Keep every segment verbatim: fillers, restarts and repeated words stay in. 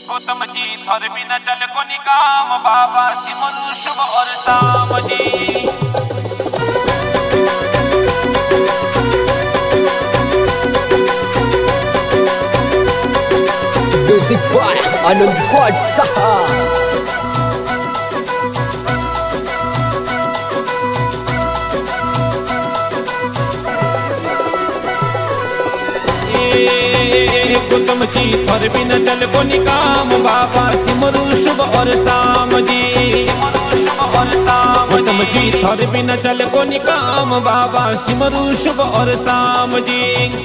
गौतम जी थर भी न चल को निकाम बाबा सिमरु शुभ और शाम जी। म्यूजिक बाय आनंद गौड़ साहब। गौतम जी थर भी न चल को निकाम बाबा सिमरु शुभ और शाम जी। गौतम जी थर भी न चल को निकाम बाबा सिमरु शुभ और शाम जी।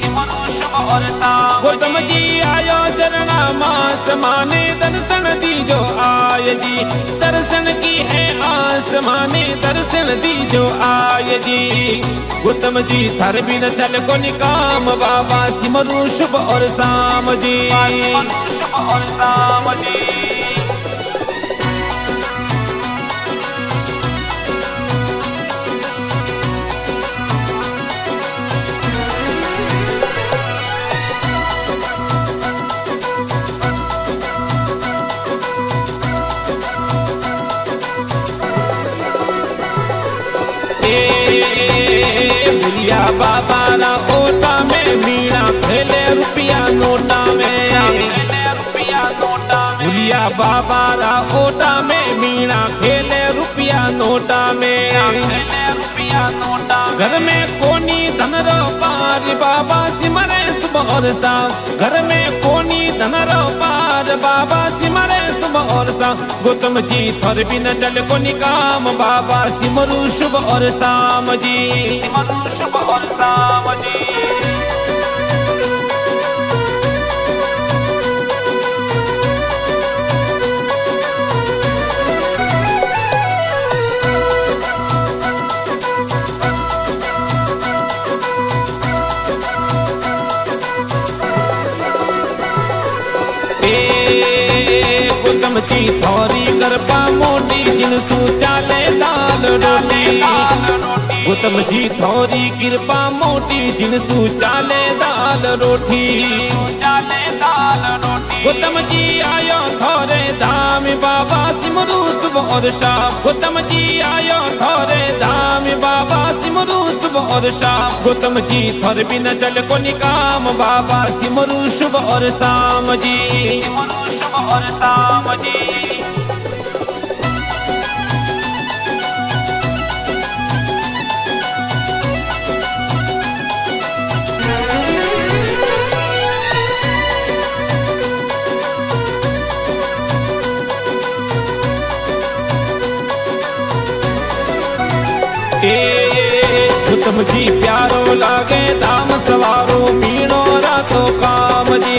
गौतम जी आयो चरणा मास माने दर्शन दीजो आय जी। दर्शन की है आस माने दर्शन दीजो आय जी। गौतम जी थर भी न चल को निकाम बाबा सिमरु शुभ और शाम जी। शुभ और शाम जी। बुलिया बाबा रा ओटा में मीणा खेले रुपया नोटा में। बुलिया बाबा रा ओटा में मीणा खेले रुपया नोटा में। घर में कोनी धन रो पार बाबा सिमरे सुबह और शाम। घर में कोनी धन रो पार बाबा सिमरे सुबह और शाम। गौतम जी थर भी न चल को निकाम बाबा सिमरु शुभ और शाम जी। सिमरु शुभ और शाम जी। गौतम जी थोरी करपा मोटी जिनसू चाले दाल रोटी। गौतम जी थोरी कृपा मोटी जिनसू चाले दाल रोटी। गौतम जी आयो थोरे धाम बाबा सिमरु शुभ और शाम। गौतम जी आयो थोरे धाम बाबा सिमरु शुभ और शाम। गौतम जी थर भी न चल को निकाम बाबा सिमरु शुभ और शाम जी। सिमरु शुभ और शाम जी। गौतम जी प्यारो लागे धाम सवारो मीणो रातो काम जी।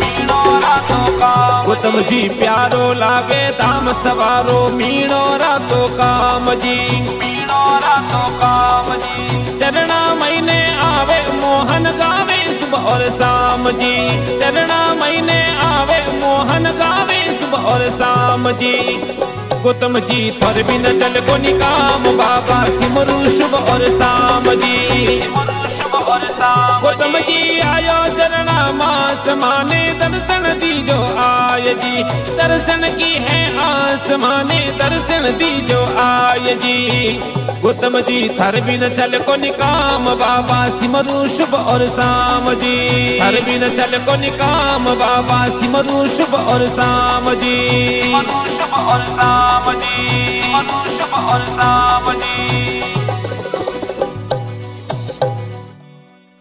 गौतम जी प्यारो लागे धाम सवारो मीणो रातो काम जी। मीणो रातो काम जी। चरणा महीने आवे मोहन गावे सुबह और शाम जी। चरणा महीने आवे मोहन गावे सुबह और शाम जी। गौतम जी थर भी न चल को निकाम बाबा सिमरु शुभ और शाम जी। सिमरु शुभ और शाम। गौतम जी आयो चरणा मास माने दर्शन दीजो आय जी। दर्शन की है आस माने दर्शन दीजो आय जी। गौतम जी थर भी न चल को निकाम बाबा सिमरु शुभ और शाम जी। थर भी न चल को निकाम बाबा सिमरु शुभ और शाम जी। सिमरु शुभ और शाम जी। सिमरु शुभ और शाम जी।